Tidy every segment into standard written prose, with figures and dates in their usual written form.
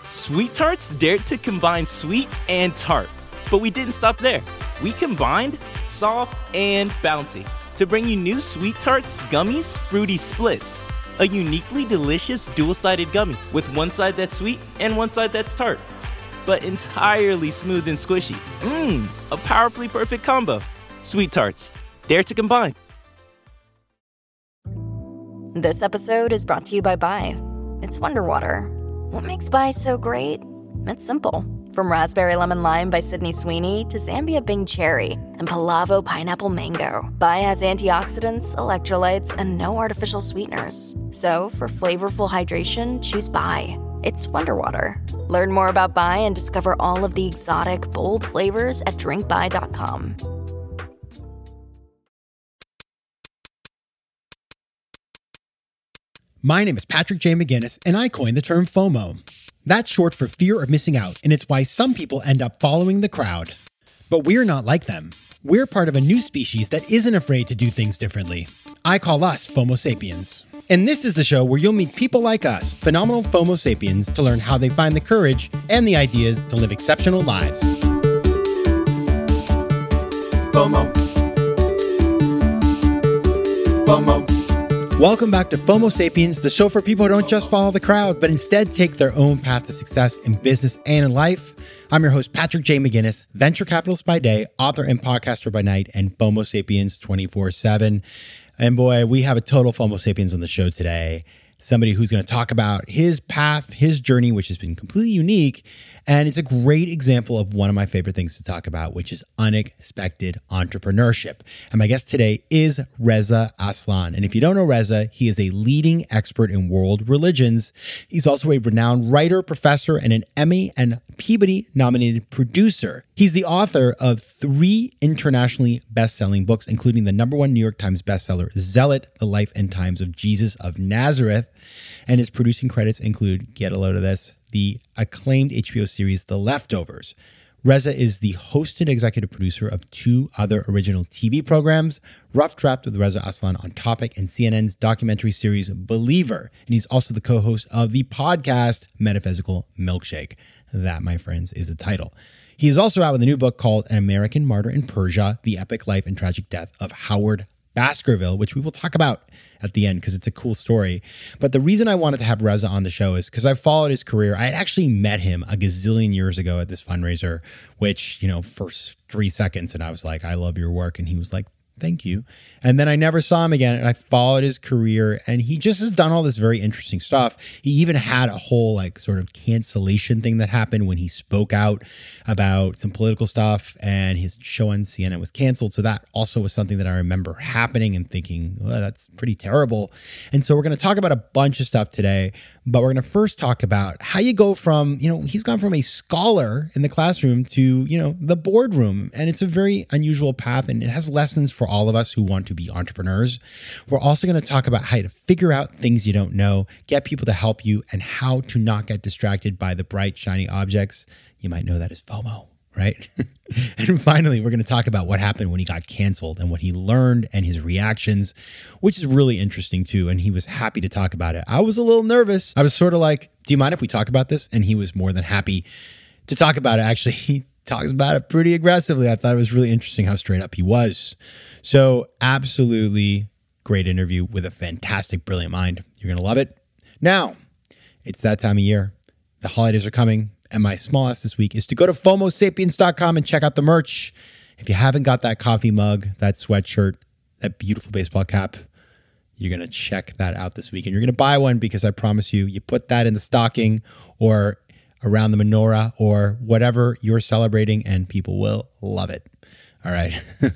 Sweet Tarts dared to combine sweet and tart. But we didn't stop there. We combined soft and bouncy to bring you new Sweet Tarts Gummies Fruity Splits, a uniquely delicious dual-sided gummy with one side that's sweet and one side that's tart, but entirely smooth and squishy. A powerfully perfect combo. Sweet Tarts, dare to combine. This episode is brought to you by Bai. It's Wonder Water. What makes Bai so great? It's simple. From Raspberry Lemon Lime by Sydney Sweeney to Zambia Bing Cherry and Palavo Pineapple Mango, Bai has antioxidants, electrolytes, and no artificial sweeteners. So for flavorful hydration, choose Bai. It's Wonder Water. Learn more about Bai and discover all of the exotic, bold flavors at drinkbai.com. My name is Patrick J. McGinnis, and I coined the term FOMO. That's short for fear of missing out, and it's why some people end up following the crowd. But we're not like them. We're part of a new species that isn't afraid to do things differently. I call us FOMO sapiens. And this is the show where you'll meet people like us, phenomenal FOMO sapiens, to learn how they find the courage and the ideas to live exceptional lives. FOMO. FOMO. Welcome back to FOMO Sapiens, the show for people who don't just follow the crowd, but instead take their own path to success in business and in life. I'm your host, Patrick J. McGinnis, venture capitalist by day, author and podcaster by night, and FOMO Sapiens 24/7. And boy, we have a total FOMO Sapiens on the show today. Somebody who's going to talk about his path, his journey, which has been completely unique. And it's a great example of one of my favorite things to talk about, which is unexpected entrepreneurship. And my guest today is Reza Aslan. And if you don't know Reza, he is a leading expert in world religions. He's also a renowned writer, professor, and an Emmy and Peabody nominated producer. He's the author of 3 internationally best-selling books, including the #1 New York Times bestseller, Zealot, The Life and Times of Jesus of Nazareth. And his producing credits include, get a load of this, the acclaimed HBO series, The Leftovers. Reza is the host and executive producer of 2 other original TV programs, Rough Draft with Reza Aslan on Topic and CNN's documentary series, Believer. And he's also the co-host of the podcast, Metaphysical Milkshake. That, my friends, is the title. He is also out with a new book called An American Martyr in Persia, The Epic Life and Tragic Death of Howard Baskerville, which we will talk about at the end because it's a cool story. But the reason I wanted to have Reza on the show is because I've followed his career. I had actually met him a gazillion years ago at this fundraiser, which, for 3 seconds, and I was like, I love your work. And he was like, thank you. And then I never saw him again, and I followed his career, and he just has done all this very interesting stuff. He even had a whole sort of cancellation thing that happened when he spoke out about some political stuff, and his show on CNN was canceled. So that also was something that I remember happening and thinking, well, that's pretty terrible. And so we're going to talk about a bunch of stuff today, but we're going to first talk about how you go from, he's gone from a scholar in the classroom to, the boardroom. And it's a very unusual path, and it has lessons for all of us who want to be entrepreneurs. We're also going to talk about how to figure out things you don't know, get people to help you, and how to not get distracted by the bright, shiny objects. You might know that as FOMO, right? And finally, we're going to talk about what happened when he got canceled and what he learned and his reactions, which is really interesting too. And he was happy to talk about it. I was a little nervous. I was sort of like, do you mind if we talk about this? And he was more than happy to talk about it. Actually, he talks about it pretty aggressively. I thought it was really interesting how straight up he was. So absolutely great interview with a fantastic, brilliant mind. You're going to love it. Now, it's that time of year. The holidays are coming. And my small ask this week is to go to FOMOSapiens.com and check out the merch. If you haven't got that coffee mug, that sweatshirt, that beautiful baseball cap, you're going to check that out this week. And you're going to buy one because I promise you, you put that in the stocking or around the menorah or whatever you're celebrating, and people will love it. All right.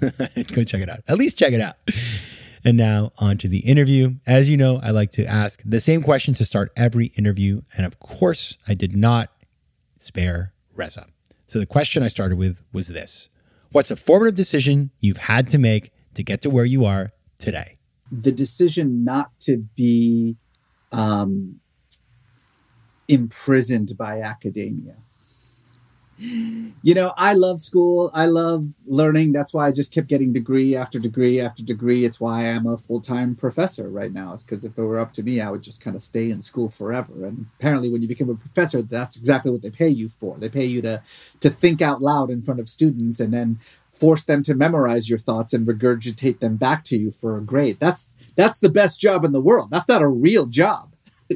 Go check it out. At least check it out. And now on to the interview. As you know, I like to ask the same question to start every interview. And of course, I did not spare Reza. So the question I started with was this: what's a formative decision you've had to make to get to where you are today? The decision not to be imprisoned by academia. I love school. I love learning. That's why I just kept getting degree after degree after degree. It's why I'm a full-time professor right now. It's because if it were up to me, I would just kind of stay in school forever. And apparently when you become a professor, that's exactly what they pay you for. They pay you to think out loud in front of students and then force them to memorize your thoughts and regurgitate them back to you for a grade. That's the best job in the world. That's not a real job,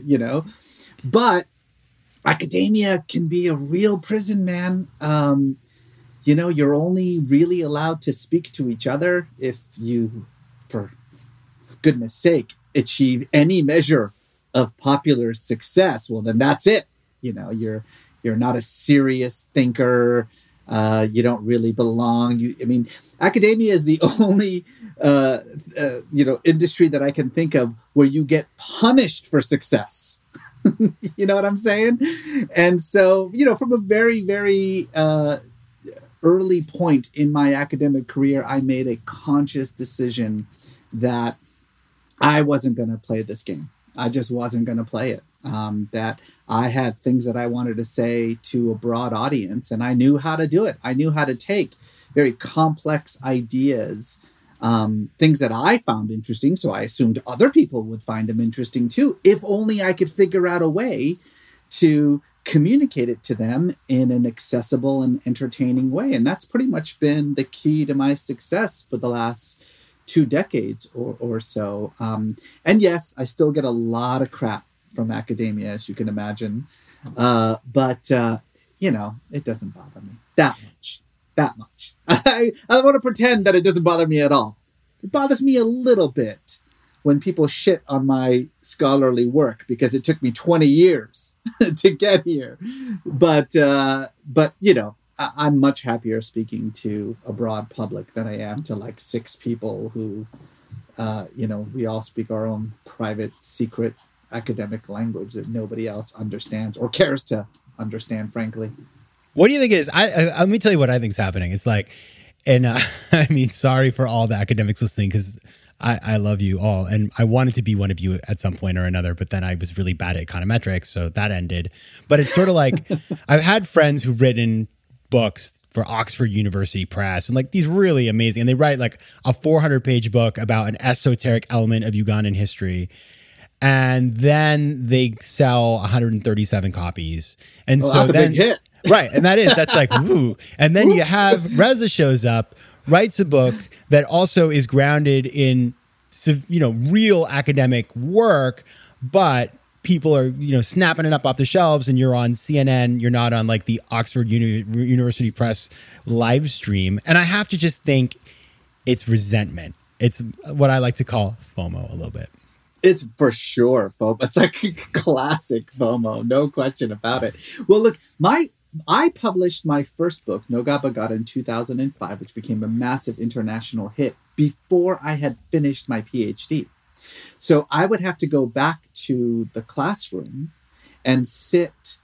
But academia can be a real prison, man. You're only really allowed to speak to each other if you, for goodness sake, achieve any measure of popular success. Well, then that's it. You're not a serious thinker. You don't really belong. Academia is the only, industry that I can think of where you get punished for success. You know what I'm saying? And so, from a very, very early point in my academic career, I made a conscious decision that I wasn't going to play this game. I just wasn't going to play it. That I had things that I wanted to say to a broad audience, and I knew how to do it. I knew how to take very complex ideas, things that I found interesting, so I assumed other people would find them interesting too, if only I could figure out a way to communicate it to them in an accessible and entertaining way. And that's pretty much been the key to my success for the last 2 decades or so. And yes, I still get a lot of crap from academia, as you can imagine. But it doesn't bother me that much. I don't want to pretend that it doesn't bother me at all. It bothers me a little bit when people shit on my scholarly work because it took me 20 years to get here. But I'm much happier speaking to a broad public than I am to like 6 people who, we all speak our own private, secret academic language that nobody else understands or cares to understand, frankly. What do you think it is? Let me tell you what I think is happening. It's like, and sorry for all the academics listening, because I love you all. And I wanted to be one of you at some point or another, but then I was really bad at econometrics, so that ended. But it's sort of like, I've had friends who've written books for Oxford University Press and like these really amazing, and they write like a 400-page book about an esoteric element of Ugandan history. And then they sell 137 copies. And so that's a big hit. Right. And that's like, woo. And then you have Reza shows up, writes a book that also is grounded in, real academic work, but people are, snapping it up off the shelves, and you're on CNN. You're not on like the Oxford University Press live stream. And I have to just think it's resentment. It's what I like to call FOMO a little bit. It's for sure FOMO. It's like classic FOMO, no question about it. Well, look, I published my first book, Noga Bagata, in 2005, which became a massive international hit before I had finished my PhD. So I would have to go back to the classroom and sit,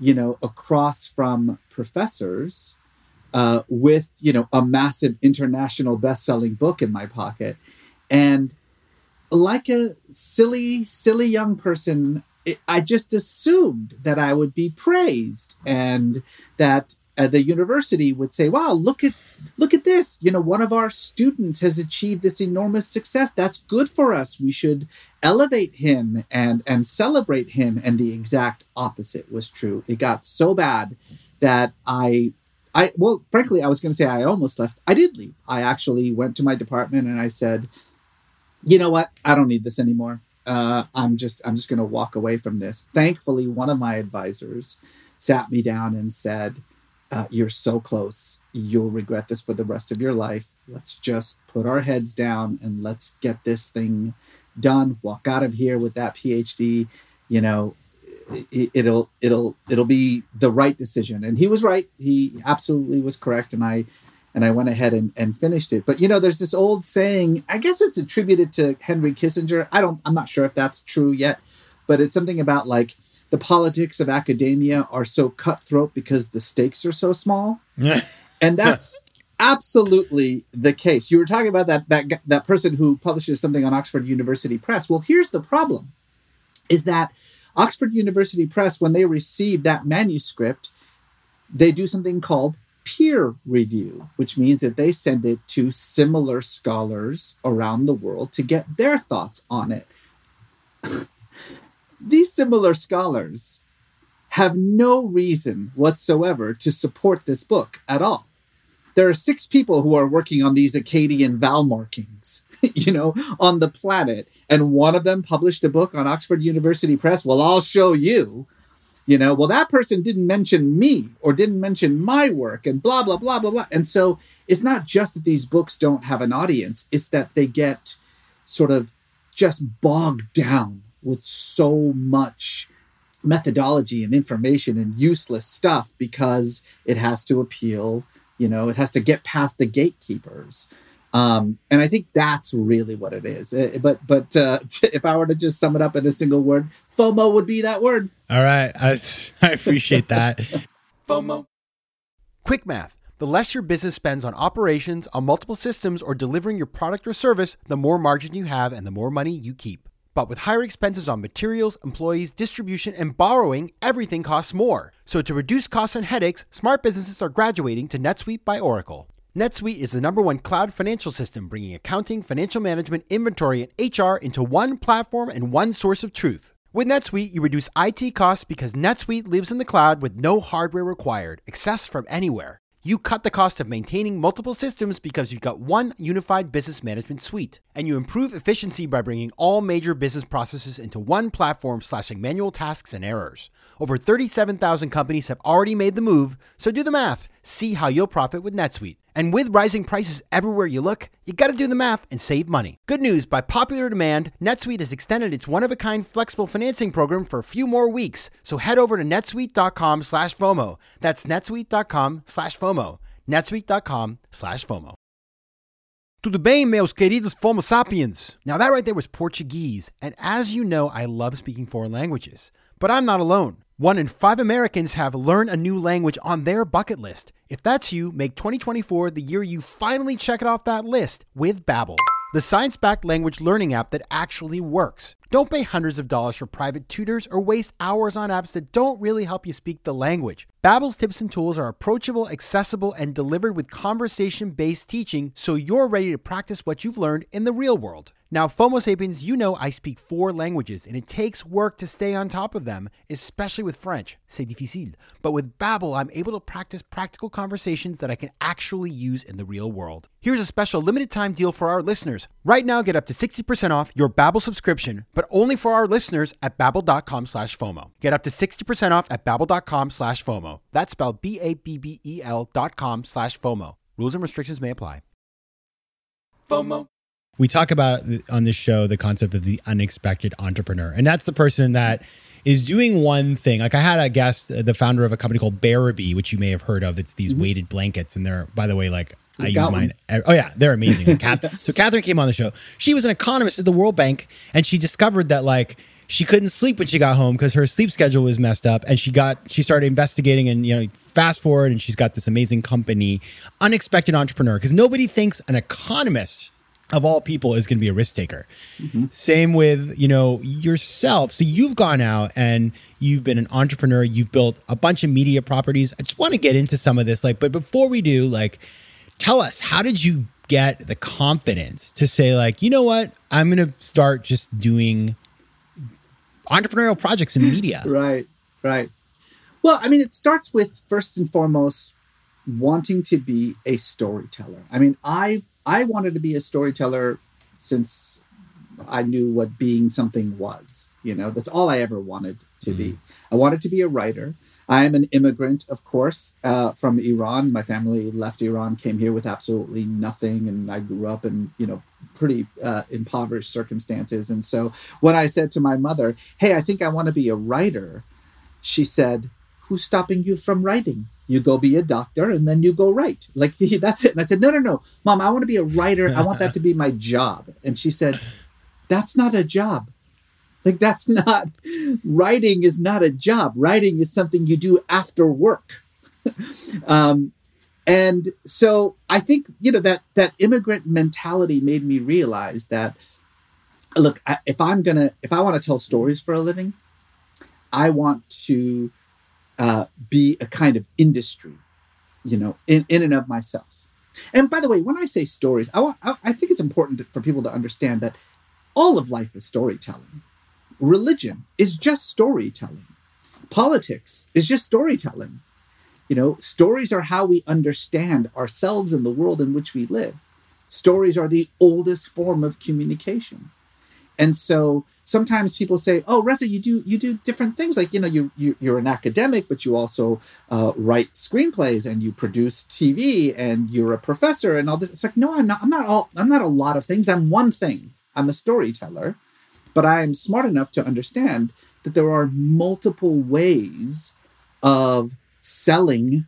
across from professors with, a massive international best-selling book in my pocket. And like a silly young person, I just assumed that I would be praised and that the university would say, wow, look at this. One of our students has achieved this enormous success. That's good for us. We should elevate him and celebrate him. And the exact opposite was true. It got so bad that frankly, I was going to say I almost left. I did leave. I actually went to my department and I said, you know what? I don't need this anymore. I'm just going to walk away from this. Thankfully, one of my advisors sat me down and said, you're so close. You'll regret this for the rest of your life. Let's just put our heads down and let's get this thing done. Walk out of here with that PhD. It'll be the right decision. And he was right. He absolutely was correct. And I went ahead and finished it. But, there's this old saying, I guess it's attributed to Henry Kissinger. I'm not sure if that's true yet, but it's something about like the politics of academia are so cutthroat because the stakes are so small. And that's absolutely the case. You were talking about that person who publishes something on Oxford University Press. Well, here's the problem, is that Oxford University Press, when they received that manuscript, they do something called peer review, which means that they send it to similar scholars around the world to get their thoughts on it. These similar scholars have no reason whatsoever to support this book at all. There are 6 people who are working on these Akkadian vowel markings, on the planet. And one of them published a book on Oxford University Press. Well, I'll show you. Well, that person didn't mention me or didn't mention my work and blah, blah, blah, blah, blah. And so it's not just that these books don't have an audience. It's that they get sort of just bogged down with so much methodology and information and useless stuff because it has to appeal, it has to get past the gatekeepers. And I think that's really what it is. But if I were to just sum it up in a single word, FOMO would be that word. All right. I appreciate that. FOMO. Quick math. The less your business spends on operations, on multiple systems, or delivering your product or service, the more margin you have and the more money you keep. But with higher expenses on materials, employees, distribution, and borrowing, everything costs more. So to reduce costs and headaches, smart businesses are graduating to NetSuite by Oracle. NetSuite is the #1 cloud financial system, bringing accounting, financial management, inventory, and HR into one platform and one source of truth. With NetSuite, you reduce IT costs because NetSuite lives in the cloud with no hardware required, accessed from anywhere. You cut the cost of maintaining multiple systems because you've got one unified business management suite. And you improve efficiency by bringing all major business processes into one platform, slashing manual tasks and errors. Over 37,000 companies have already made the move, so do the math. See how you'll profit with NetSuite. And with rising prices everywhere you look, you gotta do the math and save money. Good news, by popular demand, NetSuite has extended its one-of-a-kind flexible financing program for a few more weeks. So head over to netsuite.com/FOMO. That's netsuite.com/FOMO. netsuite.com/FOMO. Tudo bem, meus queridos Fomo sapiens? Now that right there was Portuguese. And as you know, I love speaking foreign languages. But I'm not alone. 1 in 5 Americans have learned a new language on their bucket list. If that's you, make 2024 the year you finally check it off that list with Babbel, the science-backed language learning app that actually works. Don't pay hundreds of dollars for private tutors or waste hours on apps that don't really help you speak the language. Babbel's tips and tools are approachable, accessible, and delivered with conversation-based teaching so you're ready to practice what you've learned in the real world. Now, FOMO Sapiens, you know I speak 4 languages, and it takes work to stay on top of them, especially with French. C'est difficile. But with Babbel, I'm able to practice practical conversations that I can actually use in the real world. Here's a special limited-time deal for our listeners. Right now, get up to 60% off your Babbel subscription, but only for our listeners at babbel.com/FOMO. Get up to 60% off at babbel.com/FOMO. That's spelled BABBEL.com/FOMO. Rules and restrictions may apply. FOMO. We talk about on this show the concept of the unexpected entrepreneur. And that's the person that is doing one thing. Like I had a guest, the founder of a company called Bearabee, which you may have heard of. It's these weighted blankets. And they're, by the way, like I use mine. Oh yeah, they're amazing. So Catherine came on the show. She was an economist at the World Bank, and she discovered that like she couldn't sleep when she got home because her sleep schedule was messed up. And she started investigating, and fast forward, and she's got this amazing company, Unexpected Entrepreneur, because nobody thinks an economist of all people is going to be a risk taker. Mm-hmm. Same with, yourself. So you've gone out and you've been an entrepreneur. You've built a bunch of media properties. I just want to get into some of this. But before we do, tell us, how did you get the confidence to say you know what, I'm going to start just doing entrepreneurial projects in media? Right. Well, it starts with, first and foremost, wanting to be a storyteller. I wanted to be a storyteller since I knew what being something was. That's all I ever wanted to be. I wanted to be a writer. I am an immigrant, of course, from Iran. My family left Iran, came here with absolutely nothing. And I grew up in, pretty impoverished circumstances. And so when I said to my mother, hey, I think I want to be a writer, she said, who's stopping you from writing? You go be a doctor and then you go write. That's it. And I said, no, Mom, I want to be a writer. I want that to be my job. And she said, that's not a job. Writing is not a job. Writing is something you do after work. And so I think, that immigrant mentality made me realize that, look, if I want to tell stories for a living, I want to be a kind of industry, in and of myself. And by the way, when I say stories, I think it's important for people to understand that all of life is storytelling. Religion is just storytelling. Politics is just storytelling. Stories are how we understand ourselves and the world in which we live. Stories are the oldest form of communication. And so sometimes people say, "Oh, Reza, you do different things. Like, you're an academic, but you also write screenplays and you produce TV and you're a professor and all this." It's like, no, I'm not. I'm not a lot of things. I'm one thing. I'm a storyteller, but I am smart enough to understand that there are multiple ways of selling,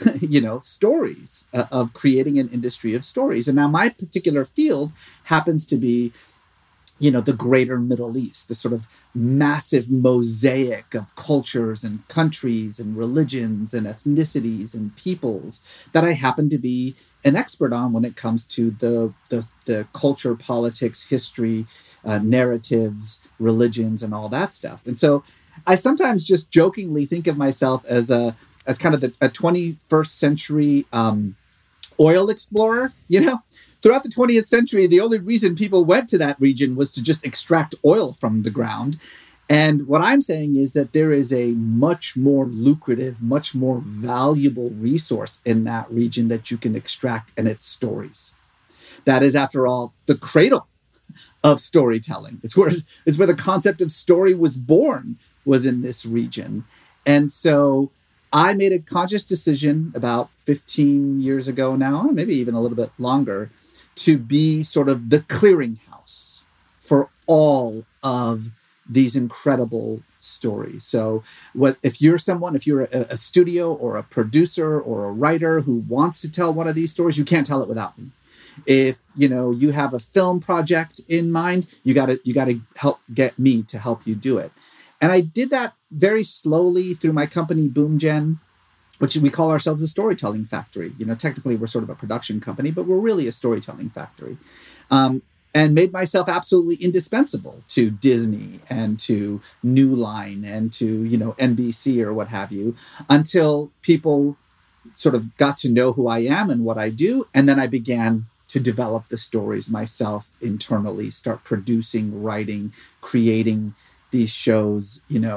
stories, of creating an industry of stories. And now my particular field happens to be, the greater Middle East, the sort of massive mosaic of cultures and countries and religions and ethnicities and peoples that I happen to be an expert on when it comes to the culture, politics, history, narratives, religions, and all that stuff. And so I sometimes just jokingly think of myself as kind of a 21st century oil explorer. Throughout the 20th century, the only reason people went to that region was to just extract oil from the ground. And what I'm saying is that there is a much more lucrative, much more valuable resource in that region that you can extract, and it's stories. That is, after all, the cradle of storytelling. It's where the concept of story was born, was in this region. And so I made a conscious decision about 15 years ago now, maybe even a little bit longer, to be sort of the clearinghouse for all of these incredible stories. So if you're a studio or a producer or a writer who wants to tell one of these stories, you can't tell it without me. If you have a film project in mind, you got to help get me to help you do it. And I did that very slowly through my company BoomGen, which we call ourselves a storytelling factory. Technically we're sort of a production company, but we're really a storytelling factory. And made myself absolutely indispensable to Disney and to New Line and to, NBC or what have you, until people sort of got to know who I am and what I do. And then I began to develop the stories myself internally, start producing, writing, creating these shows,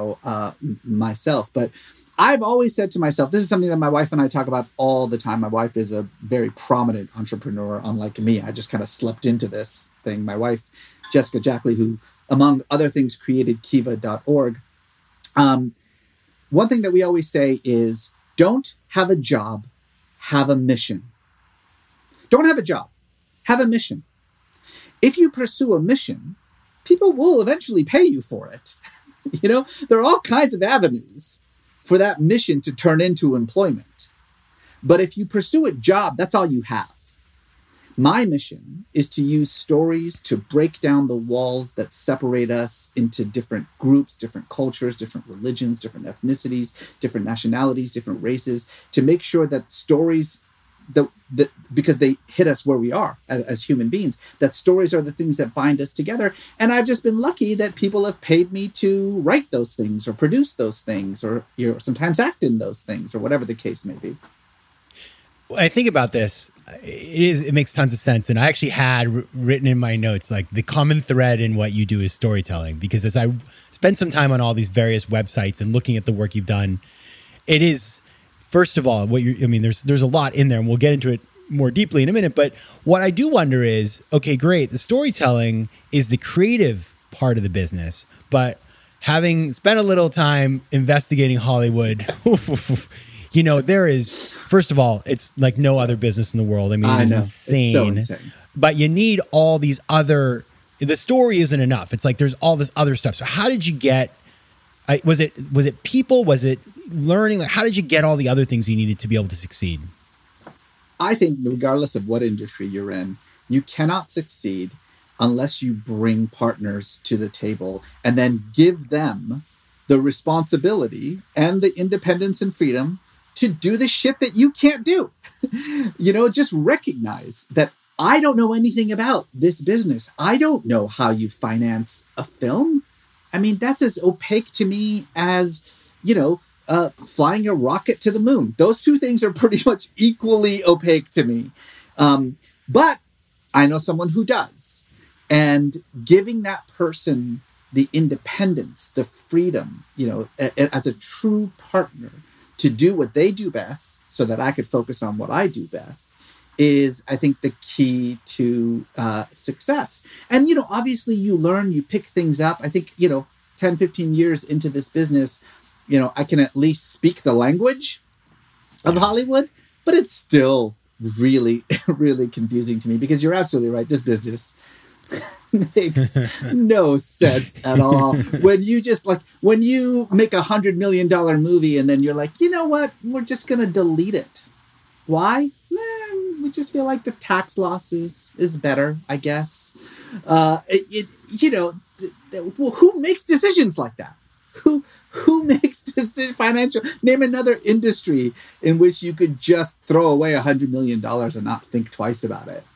myself. But I've always said to myself, this is something that my wife and I talk about all the time. My wife is a very prominent entrepreneur, unlike me. I just kind of slept into this thing. My wife, Jessica Jackley, who, among other things, created Kiva.org. One thing that we always say is, don't have a job, have a mission. Don't have a job, have a mission. If you pursue a mission, people will eventually pay you for it. There are all kinds of avenues for that mission to turn into employment. But if you pursue a job, that's all you have. My mission is to use stories to break down the walls that separate us into different groups, different cultures, different religions, different ethnicities, different nationalities, different races, to make sure that stories, because they hit us where we are as human beings, that stories are the things that bind us together. And I've just been lucky that people have paid me to write those things or produce those things or sometimes act in those things or whatever the case may be. When I think about this, it makes tons of sense. And I actually had written in my notes, like, the common thread in what you do is storytelling, because as I spend some time on all these various websites and looking at the work you've done, it is, first of all, there's a lot in there, and we'll get into it more deeply in a minute. But what I do wonder is, okay, great, the storytelling is the creative part of the business, but having spent a little time investigating Hollywood, there is, first of all, it's like no other business in the world. It's insane. It's so insane. But you need all these other, the story isn't enough. It's like there's all this other stuff. So how did you get, was it people? Was it learning? Like, how did you get all the other things you needed to be able to succeed? I think regardless of what industry you're in, you cannot succeed unless you bring partners to the table and then give them the responsibility and the independence and freedom to do the shit that you can't do. Just recognize that I don't know anything about this business. I don't know how you finance a film. That's as opaque to me as, flying a rocket to the moon. Those two things are pretty much equally opaque to me. But I know someone who does. And giving that person the independence, the freedom, as a true partner to do what they do best so that I could focus on what I do best is, I think, the key to success. And, obviously you learn, you pick things up. I think, 10, 15 years into this business, I can at least speak the language of Hollywood, but it's still really, really confusing to me because you're absolutely right. This business makes no sense at all. When you make $100 million movie and then you're like, you know what? We're just going to delete it. Why? We just feel like the tax loss is better, I guess. Who makes decisions like that? Who makes financial? Name another industry in which you could just throw away $100 million and not think twice about it.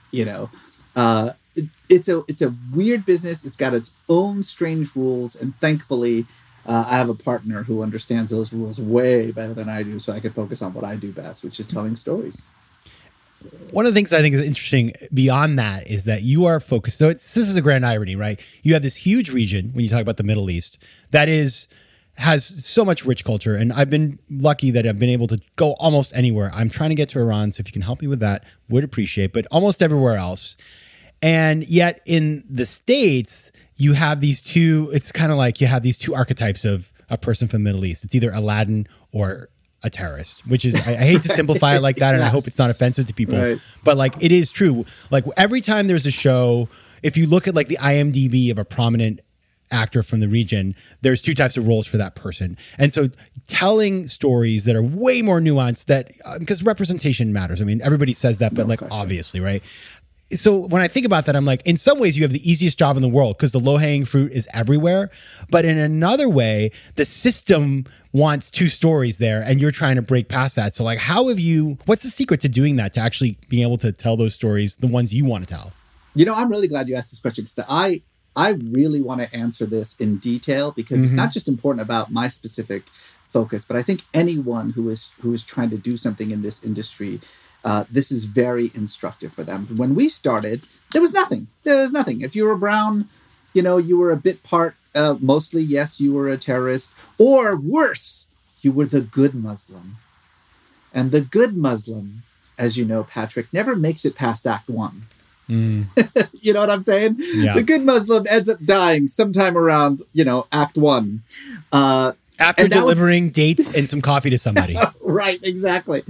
It's a weird business. It's got its own strange rules, and thankfully, I have a partner who understands those rules way better than I do, so I can focus on what I do best, which is telling stories. One of the things I think is interesting beyond that is that you are focused. So this is a grand irony, right? You have this huge region when you talk about the Middle East that has so much rich culture. And I've been lucky that I've been able to go almost anywhere. I'm trying to get to Iran. So if you can help me with that, would appreciate, but almost everywhere else. And yet in the States, you have these two, it's kind of like you have these two archetypes of a person from the Middle East. It's either Aladdin or a terrorist, which is, I hate to simplify it like that. And I hope it's not offensive to people, right. But like, it is true. Like every time there's a show, if you look at like the IMDb of a prominent actor from the region, there's two types of roles for that person. And so telling stories that are way more nuanced that, because representation matters. I mean, everybody says that, but obviously, right? So when I think about that, I'm like, in some ways you have the easiest job in the world because the low-hanging fruit is everywhere. But in another way, the system wants two stories there and you're trying to break past that. So like, what's the secret to doing that, to actually being able to tell those stories, the ones you want to tell? I'm really glad you asked this question because I really want to answer this in detail because it's not just important about my specific focus, but I think anyone who is trying to do something in this industry, this is very instructive for them. When we started, there was nothing. If you were brown, you were a bit part, mostly, yes, you were a terrorist. Or worse, you were the good Muslim. And the good Muslim, as you know, Patrick, never makes it past Act 1. You know what I'm saying? Yeah. The good Muslim ends up dying sometime around, Act 1. After delivering dates and some coffee to somebody. Right, exactly.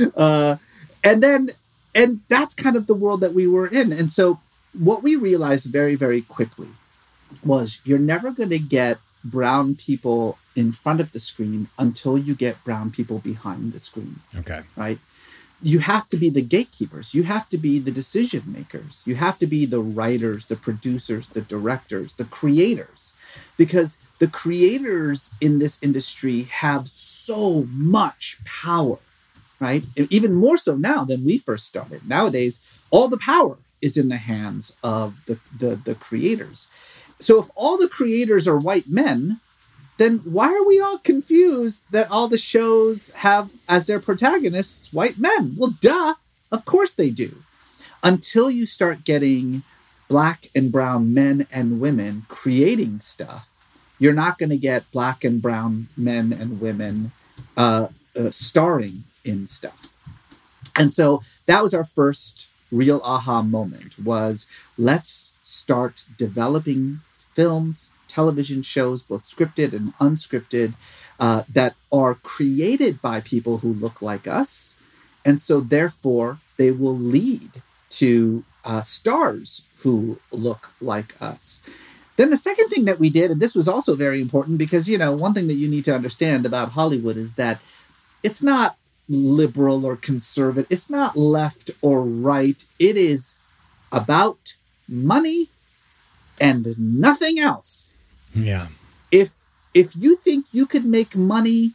And that's kind of the world that we were in. And so what we realized very, very quickly was you're never going to get brown people in front of the screen until you get brown people behind the screen. Okay. Right? You have to be the gatekeepers. You have to be the decision makers. You have to be the writers, the producers, the directors, the creators, because the creators in this industry have so much power. Right? Even more so now than we first started. Nowadays, all the power is in the hands of the creators. So if all the creators are white men, then why are we all confused that all the shows have as their protagonists white men? Well, duh. Of course they do. Until you start getting black and brown men and women creating stuff, you're not going to get black and brown men and women starring in stuff. And so that was our first real aha moment, was let's start developing films, television shows, both scripted and unscripted, that are created by people who look like us. And so therefore they will lead to stars who look like us. Then the second thing that we did, and this was also very important because, one thing that you need to understand about Hollywood is that it's not liberal or conservative. It's not left or right. It is about money and nothing else. Yeah. If you think you could make money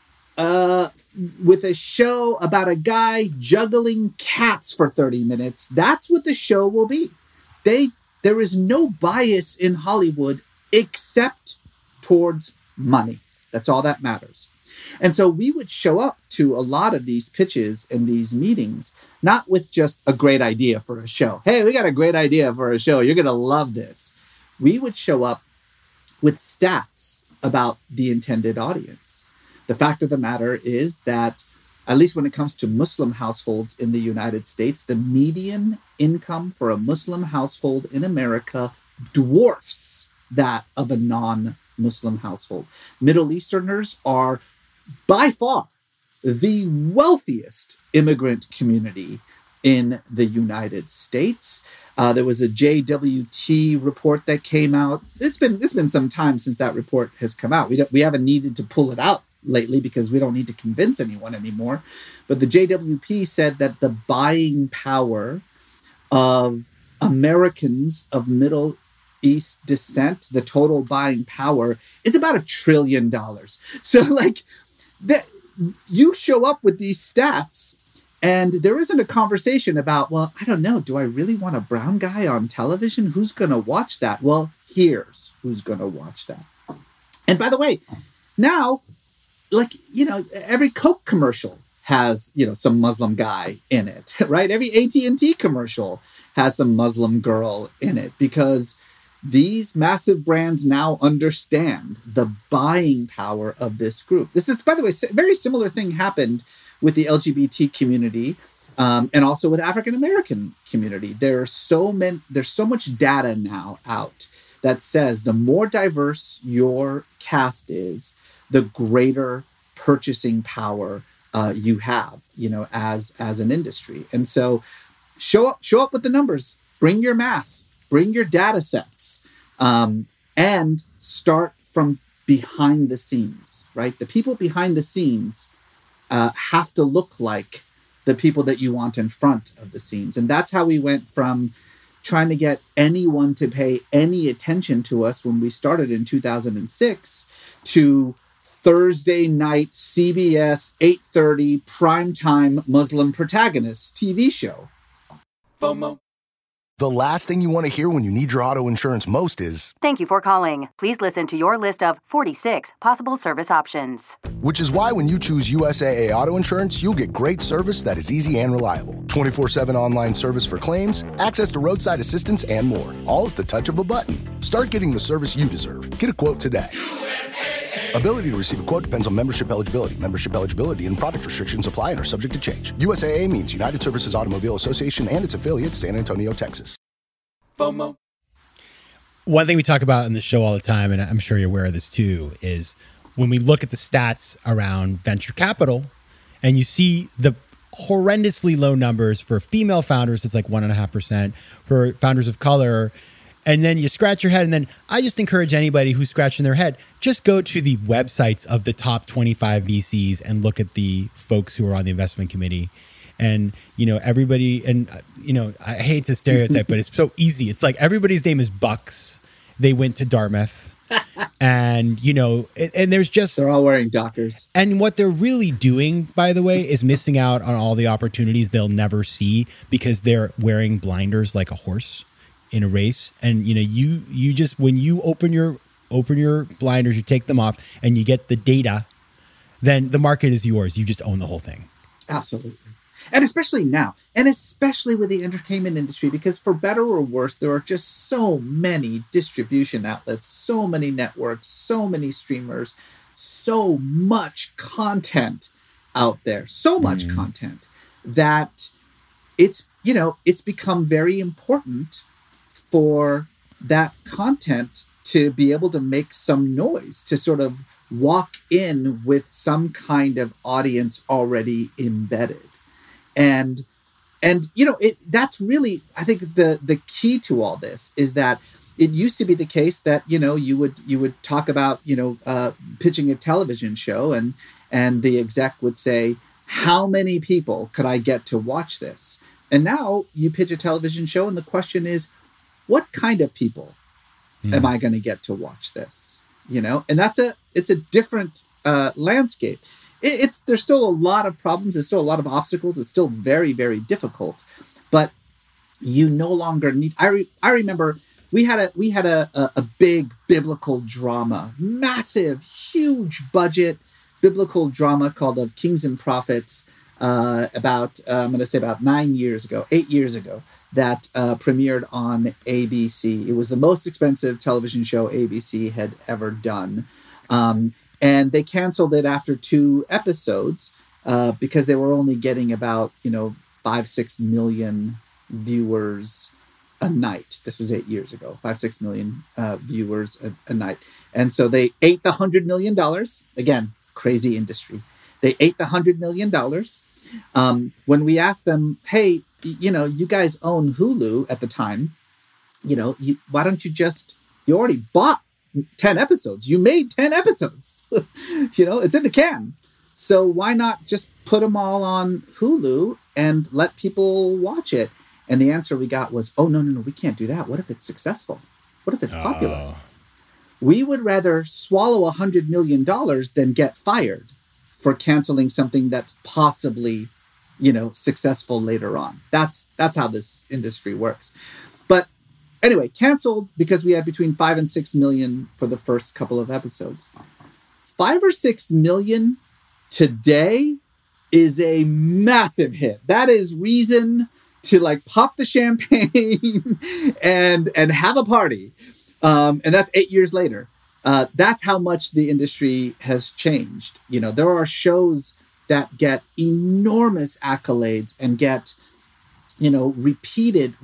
with a show about a guy juggling cats for 30 minutes, that's what the show will be. There is no bias in Hollywood except towards money. That's all that matters. And so we would show up to a lot of these pitches and these meetings, not with just a great idea for a show. Hey, we got a great idea for a show. You're going to love this. We would show up with stats about the intended audience. The fact of the matter is that, at least when it comes to Muslim households in the United States, the median income for a Muslim household in America dwarfs that of a non-Muslim household. Middle Easterners are by far the wealthiest immigrant community in the United States. There was a JWT report that came out. It's been some time since that report has come out. We haven't needed to pull it out lately because we don't need to convince anyone anymore. But the JWP said that the buying power of Americans of Middle East descent, the total buying power, is about $1 trillion. So like that, you show up with these stats and there isn't a conversation about, well, I don't know, do I really want a brown guy on television? Who's going to watch that? Well, here's who's going to watch that. And by the way, now, like, you know, every Coke commercial has, you know, some Muslim guy in it, right? Every AT&T commercial has some Muslim girl in it, because these massive brands now understand the buying power of this group. This is, by the way, a very similar thing happened with the LGBT community and also with African-American community. There's so much data now out that says the more diverse your cast is, the greater purchasing power you have, you know, as an industry. And so show up with the numbers, bring your math, bring your data sets, and start from behind the scenes, right? The people behind the scenes have to look like the people that you want in front of the scenes. And that's how we went from trying to get anyone to pay any attention to us when we started in 2006 to Thursday night CBS 8:30 primetime Muslim protagonist TV show. FOMO. The last thing you want to hear when you need your auto insurance most is, "Thank you for calling. Please listen to your list of 46 possible service options." which is why when you choose USAA Auto Insurance, you'll get great service that is easy and reliable. 24/7 online service for claims, access to roadside assistance, and more. All at the touch of a button. Start getting the service you deserve. Get a quote today. Ability to receive a quote depends on membership eligibility. Membership eligibility and product restrictions apply and are subject to change. USAA means United Services Automobile Association and its affiliates, San Antonio, Texas. FOMO. One thing we talk about in the show all the time, and I'm sure you're aware of this too, is when we look at the stats around venture capital and you see the horrendously low numbers for female founders, it's like 1.5%, for founders of color. And then you scratch your head. And then I just encourage anybody who's scratching their head, just go to the websites of the top 25 VCs and look at the folks who are on the investment committee. And, you know, everybody, and, you know, I hate to stereotype, but it's so easy. It's like everybody's name is Bucks. They went to Dartmouth. And, you know, and there's just... They're all wearing Dockers. And what they're really doing, by the way, is missing out on all the opportunities they'll never see because they're wearing blinders like a horse in a race. And, you know, you just, when you open your blinders, you take them off and you get the data, then the market is yours. You just own the whole thing. Absolutely. And especially now, and especially with the entertainment industry, because for better or worse, there are just so many distribution outlets, so many networks, so many streamers, so much content out there, so much content that it's, you know, it's become very important for that content to be able to make some noise, to sort of walk in with some kind of audience already embedded. And you know, that's really, I think the key to all this is that it used to be the case that, you know, you would talk about, you know, pitching a television show and the exec would say, how many people could I get to watch this? And now you pitch a television show and the question is, what kind of people am I going to get to watch this? You know, and it's a different landscape. There's still a lot of problems. There's still a lot of obstacles. It's still very, very difficult, but you no longer need. I remember we had a big biblical drama, massive, huge budget, biblical drama called Of Kings and Prophets about 8 years ago, that premiered on ABC. It was the most expensive television show ABC had ever done. And they canceled it after 2 episodes because they were only getting about, 5-6 million viewers a night. This was 8 years ago, 5-6 million viewers a night. And so they ate the $100 million. Again, crazy industry. They ate the $100 million. When we asked them, hey, you guys own Hulu at the time, why don't you already bought 10 episodes. You made 10 episodes. It's in the can. So why not just put them all on Hulu and let people watch it? And the answer we got was, oh, no, we can't do that. What if it's successful? What if it's popular? We would rather swallow $100 million than get fired for canceling something that's possibly, successful later on. That's how this industry works. But anyway, canceled because we had between 5 and 6 million for the first couple of episodes. 5 or 6 million today is a massive hit. That is reason to pop the champagne and have a party. And that's 8 years later. That's how much the industry has changed. There are shows that get enormous accolades and get, repeated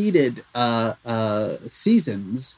seasons.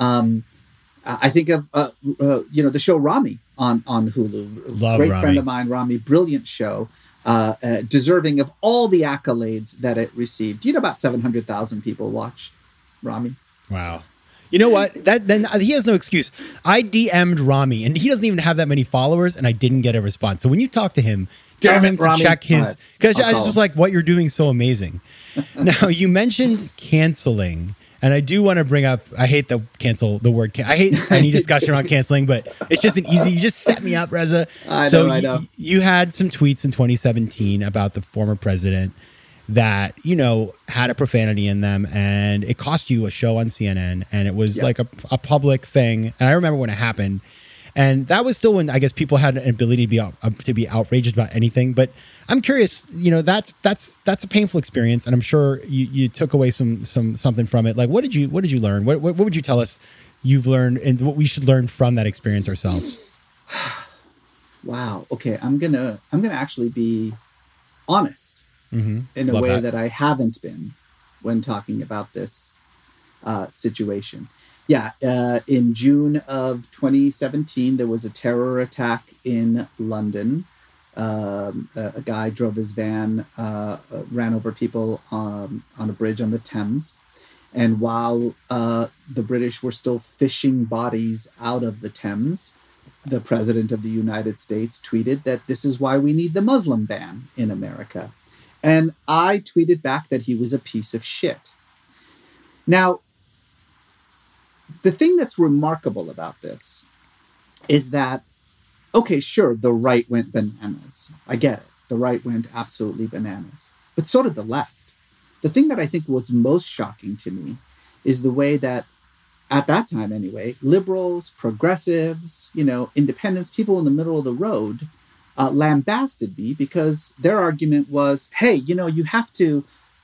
I think of, the show Rami on Hulu. Love Great Rami. Friend of mine, Rami, brilliant show, deserving of all the accolades that it received. About 700,000 people watched Rami. Wow. You know what? Then he has no excuse. I DM'd Rami, and he doesn't even have that many followers, and I didn't get a response. So when you talk to him, tell him to check his... Because I just was like, what you're doing is so amazing. Now, you mentioned canceling, and I do want to bring up... I hate the word... I hate any discussion around canceling, but it's just an easy... You just set me up, Reza. I know. You had some tweets in 2017 about the former president that, had a profanity in them, and it cost you a show on CNN, and it was like a public thing. And I remember when it happened, and that was still when I guess people had an ability to be outraged about anything. But I'm curious, that's a painful experience, and I'm sure you took away something from it. Like, what did you learn? What would you tell us you've learned, and what we should learn from that experience ourselves? Wow. Okay, I'm gonna actually be honest. In a Love way that. that I haven't been when talking about this situation. Yeah, in June of 2017, there was a terror attack in London. A guy drove his van, ran over people on a bridge on the Thames. And while the British were still fishing bodies out of the Thames, the President of the United States tweeted that this is why we need the Muslim ban in America. And I tweeted back that he was a piece of shit. Now, the thing that's remarkable about this is that, okay, sure, the right went bananas. I get it. The right went absolutely bananas. But so did the left. The thing that I think was most shocking to me is the way that, at that time anyway, liberals, progressives, independents, people in the middle of the road, lambasted me because their argument was, hey, you have to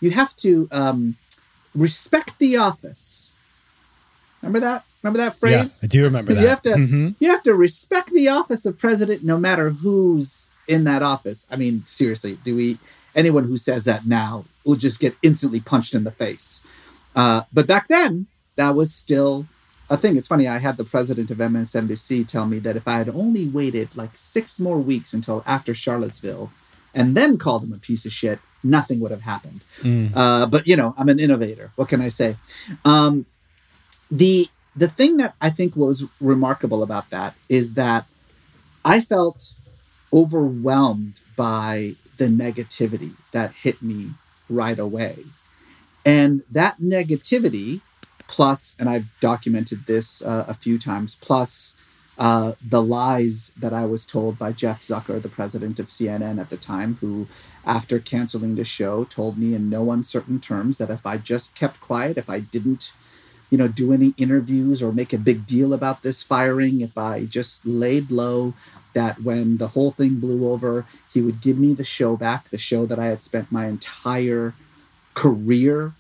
respect the office. Remember that phrase? Yeah, I do remember that. You have to respect the office of president no matter who's in that office. I mean, seriously, anyone who says that now will just get instantly punched in the face. But back then, that was still a thing. It's funny, I had the president of MSNBC tell me that if I had only waited 6 more weeks until after Charlottesville and then called him a piece of shit, nothing would have happened. But, I'm an innovator. What can I say? The thing that I think was remarkable about that is that I felt overwhelmed by the negativity that hit me right away. And that negativity, plus, and I've documented this a few times, plus the lies that I was told by Jeff Zucker, the president of CNN at the time, who, after canceling the show, told me in no uncertain terms that if I just kept quiet, if I didn't, do any interviews or make a big deal about this firing. If I just laid low, that when the whole thing blew over, he would give me the show back, the show that I had spent my entire career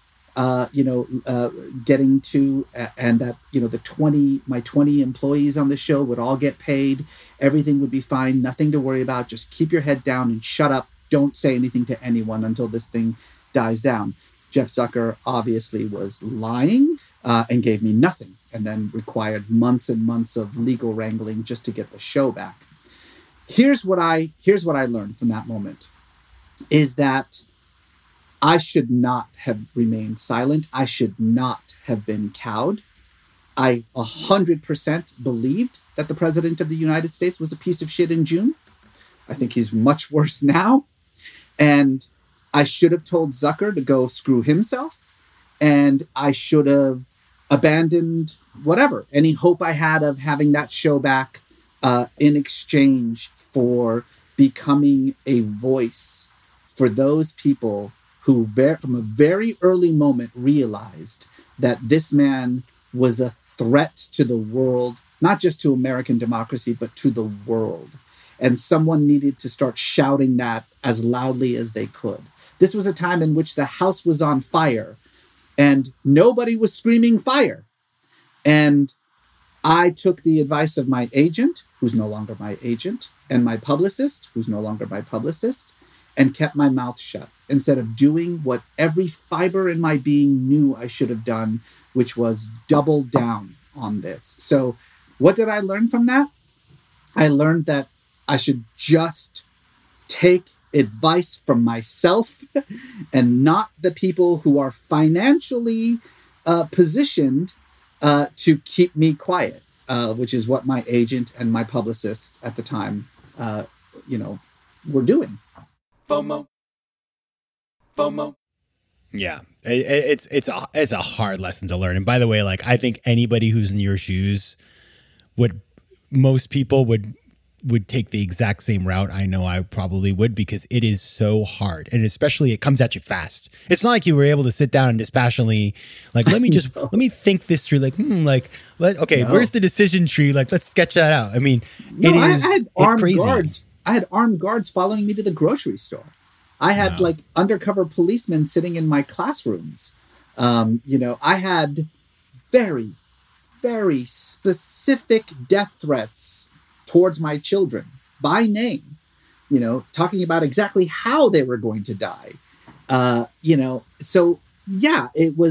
getting to, and that, my 20 employees on the show would all get paid. Everything would be fine. Nothing to worry about. Just keep your head down and shut up. Don't say anything to anyone until this thing dies down. Jeff Zucker obviously was lying and gave me nothing, and then required months and months of legal wrangling just to get the show back. Here's what I learned from that moment is that I should not have remained silent. I should not have been cowed. I 100% believed that the president of the United States was a piece of shit in June. I think he's much worse now. And I should have told Zucker to go screw himself. And I should have abandoned whatever, any hope I had of having that show back in exchange for becoming a voice for those people who from a very early moment realized that this man was a threat to the world, not just to American democracy, but to the world. And someone needed to start shouting that as loudly as they could. This was a time in which the house was on fire and nobody was screaming fire. And I took the advice of my agent, who's no longer my agent, and my publicist, who's no longer my publicist, and kept my mouth shut instead of doing what every fiber in my being knew I should have done, which was double down on this. So what did I learn from that? I learned that I should just take advice from myself and not the people who are financially positioned to keep me quiet, which is what my agent and my publicist at the time, were doing. FOMO. Yeah, it's a hard lesson to learn. And by the way, like, I think anybody who's in your shoes most people would take the exact same route. I know I probably would, because it is so hard. And especially it comes at you fast. It's not like you were able to sit down and dispassionately, like, let me think this through. Like, where's the decision tree? Like, let's sketch that out. I mean, I had armed guards. I had armed guards following me to the grocery store. I had undercover policemen sitting in my classrooms. I had very, very specific death threats towards my children by name, talking about exactly how they were going to die. So yeah,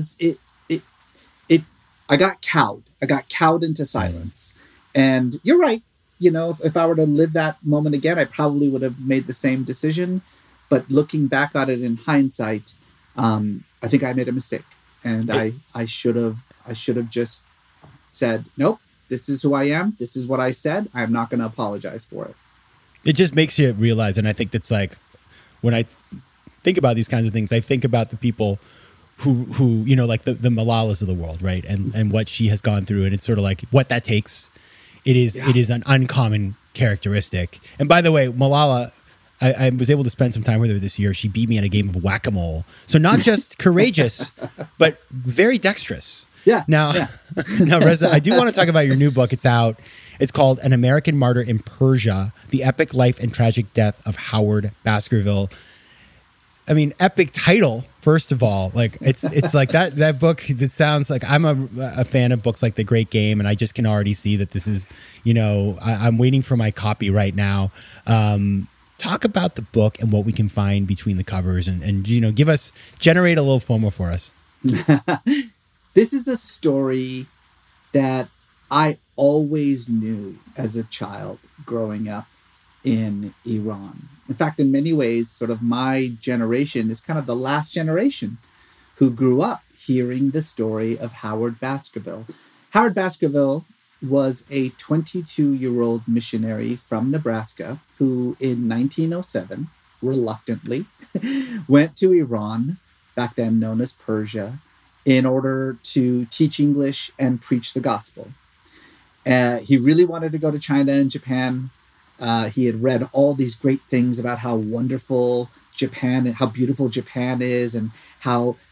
I got cowed. I got cowed into silence. And you're right. If I were to live that moment again, I probably would have made the same decision. But looking back at it in hindsight, I think I made a mistake. And I should have just said, nope, this is who I am. This is what I said. I'm not going to apologize for it. It just makes you realize, and I think that's like, when I think about these kinds of things, I think about the people who like the Malalas of the world, right? And what she has gone through, and it's sort of like what that takes. It is an uncommon characteristic. And by the way, Malala, I was able to spend some time with her this year. She beat me at a game of whack-a-mole. So not just courageous, but very dexterous. Yeah. Now, Reza, I do want to talk about your new book. It's out. It's called An American Martyr in Persia, The Epic Life and Tragic Death of Howard Baskerville. I mean, epic title, first of all. Like, it's like that book, it sounds like, I'm a fan of books like The Great Game, and I just can already see that this is, I'm waiting for my copy right now. Talk about the book and what we can find between the covers and generate a little FOMO for us. This is a story that I always knew as a child growing up in Iran. In fact, in many ways, sort of my generation is kind of the last generation who grew up hearing the story of Howard Baskerville. Howard Baskerville was a 22-year-old missionary from Nebraska who, in 1907, reluctantly went to Iran, back then known as Persia, in order to teach English and preach the gospel. He really wanted to go to China and Japan. He had read all these great things about how wonderful Japan and how beautiful Japan is, and how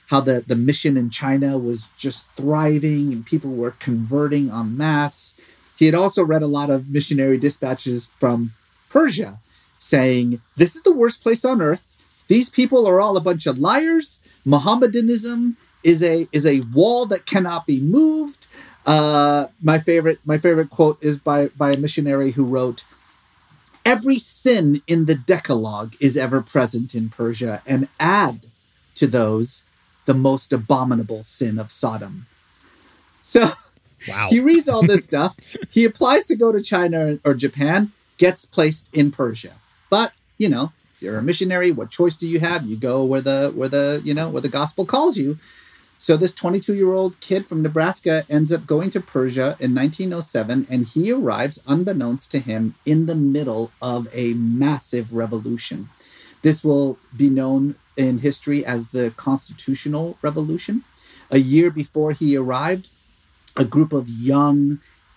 how the mission in China was just thriving and people were converting en masse. He had also read a lot of missionary dispatches from Persia saying, this is the worst place on earth. These people are all a bunch of liars. Mohammedanism is a wall that cannot be moved. My favorite quote is by a missionary who wrote, every sin in the Decalogue is ever present in Persia, and add to those the most abominable sin of Sodom. So wow. He reads all this stuff. He applies to go to China or Japan, gets placed in Persia. But, if you're a missionary, what choice do you have? You go where the gospel calls you. So this 22-year-old kid from Nebraska ends up going to Persia in 1907, and he arrives, unbeknownst to him, in the middle of a massive revolution. This will be known in history as the Constitutional Revolution. A year before he arrived, a group of young,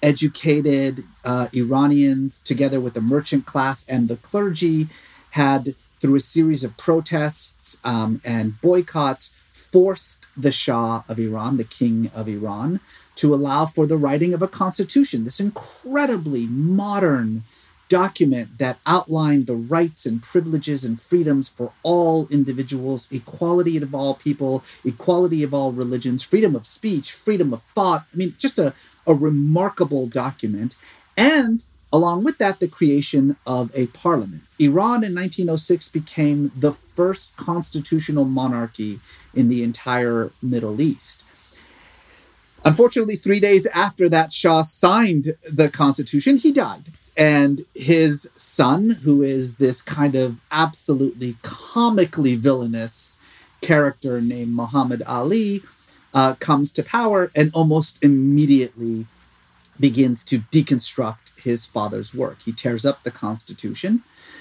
educated Iranians, together with the merchant class and the clergy, had, through a series of protests and boycotts, forced the Shah of Iran, the king of Iran, to allow for the writing of a constitution, this incredibly modern document that outlined the rights and privileges and freedoms for all individuals, equality of all people, equality of all religions, freedom of speech, freedom of thought. I mean, just a remarkable document. And along with that, the creation of a parliament. Iran in 1906 became the first constitutional monarchy in the entire Middle East. Unfortunately, 3 days after that Shah signed the constitution, he died. And his son, who is this kind of absolutely comically villainous character named Muhammad Ali, comes to power and almost immediately begins to deconstruct his father's work. He tears up the Constitution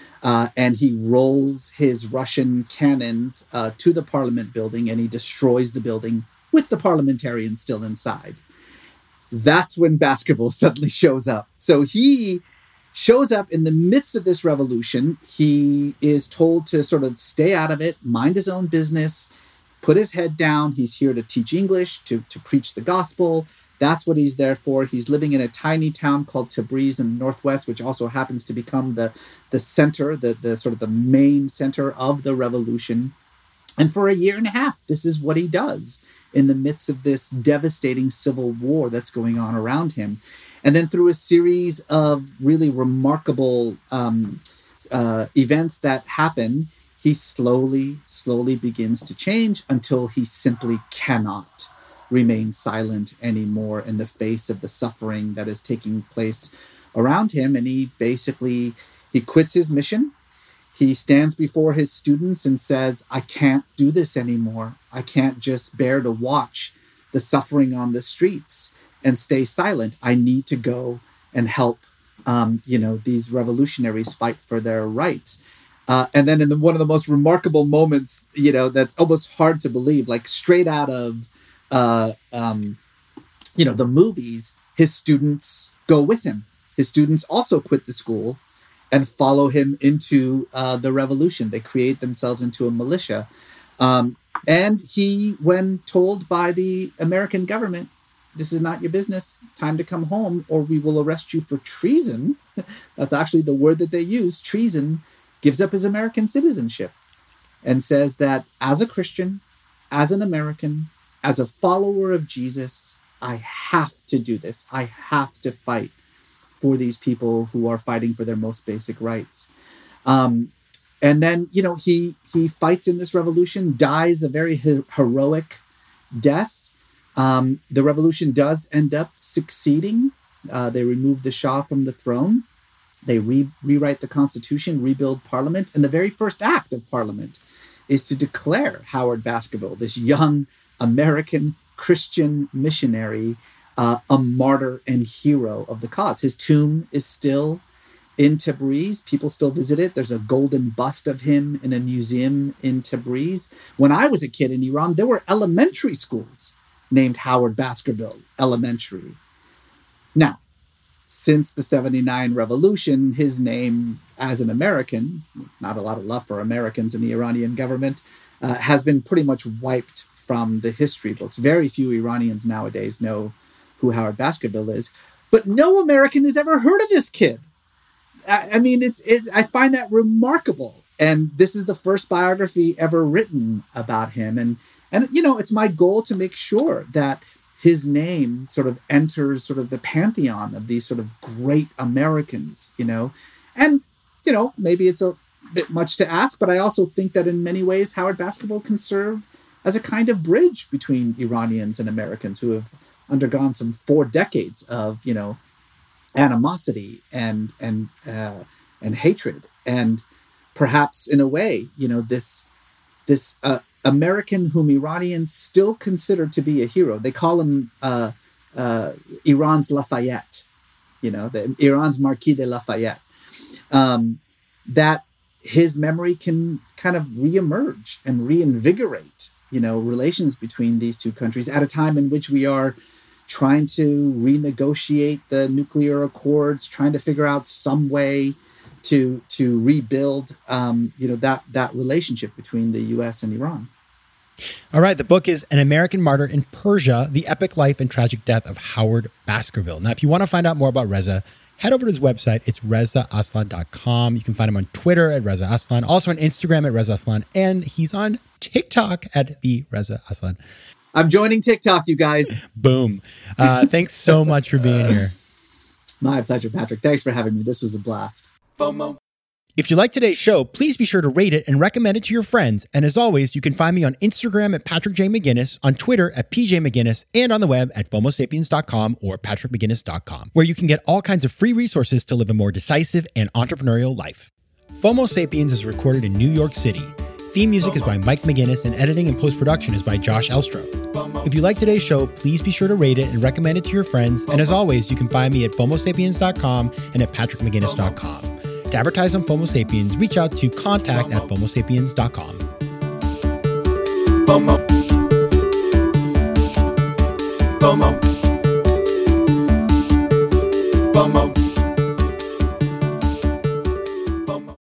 and he rolls his Russian cannons to the Parliament building, and he destroys the building with the parliamentarians still inside. That's when Baskerville suddenly shows up. So he shows up in the midst of this revolution. He is told to sort of stay out of it, mind his own business, put his head down. He's here to teach English, to preach the gospel. That's what he's there for. He's living in a tiny town called Tabriz in the northwest, which also happens to become the center, the sort of the main center of the revolution. And for a year and a half, this is what he does in the midst of this devastating civil war that's going on around him. And then through a series of really remarkable events that happen, he slowly begins to change until he simply cannot remain silent anymore in the face of the suffering that is taking place around him. And he quits his mission. He stands before his students and says, I can't do this anymore. I can't just bear to watch the suffering on the streets and stay silent. I need to go and help, these revolutionaries fight for their rights. And then in one of the most remarkable moments, that's almost hard to believe, like straight out of, the movies, his students go with him. His students also quit the school and follow him into the revolution. They create themselves into a militia. And he, when told by the American government, this is not your business, time to come home or we will arrest you for treason. That's actually the word that they use, treason, gives up his American citizenship and says that as a Christian, as an American, as a follower of Jesus, I have to do this. I have to fight for these people who are fighting for their most basic rights. And then, he fights in this revolution, dies a very heroic death. The revolution does end up succeeding. They remove the Shah from the throne. They rewrite the Constitution, rebuild Parliament. And the very first act of Parliament is to declare Howard Baskerville, this young American Christian missionary, a martyr and hero of the cause. His tomb is still in Tabriz. People still visit it. There's a golden bust of him in a museum in Tabriz. When I was a kid in Iran, there were elementary schools named Howard Baskerville Elementary. Now, since the 79 revolution, his name as an American, not a lot of love for Americans in the Iranian government, has been pretty much wiped from the history books. Very few Iranians nowadays know who Howard Baskerville is, but no American has ever heard of this kid. I mean, I find that remarkable. And this is the first biography ever written about him. And it's my goal to make sure that his name sort of enters sort of the pantheon of these sort of great Americans, And, maybe it's a bit much to ask, but I also think that in many ways, Howard Baskerville can serve as a kind of bridge between Iranians and Americans who have undergone some 4 decades of, animosity and hatred. And perhaps in a way, this American whom Iranians still consider to be a hero. They call him Iran's Lafayette, Iran's Marquis de Lafayette. That his memory can kind of reemerge and reinvigorate, relations between these two countries at a time in which we are trying to renegotiate the nuclear accords, trying to figure out some way to rebuild, that relationship between the U.S. and Iran. All right. The book is An American Martyr in Persia, The Epic Life and Tragic Death of Howard Baskerville. Now, if you want to find out more about Reza, head over to his website. It's rezaaslan.com. You can find him on Twitter at Reza Aslan, also on Instagram at Reza Aslan, and he's on TikTok at the Reza Aslan. I'm joining TikTok, you guys. Boom. Thanks so much for being here. My pleasure, Patrick. Thanks for having me. This was a blast. FOMO. If you like today's show, please be sure to rate it and recommend it to your friends. And as always, you can find me on Instagram at Patrick J. McGinnis, on Twitter at PJ McGinnis, and on the web at FOMOSapiens.com or PatrickMcGinnis.com, where you can get all kinds of free resources to live a more decisive and entrepreneurial life. FOMO Sapiens is recorded in New York City. Theme music is by Mike McGinnis, and editing and post-production is by Josh Elstro. If you like today's show, please be sure to rate it and recommend it to your friends. And as always, you can find me at FOMOSapiens.com and at PatrickMcGinnis.com. To advertise on FOMO Sapiens, reach out to contact@FOMOSapiens.com. FOMO. FOMO. FOMO.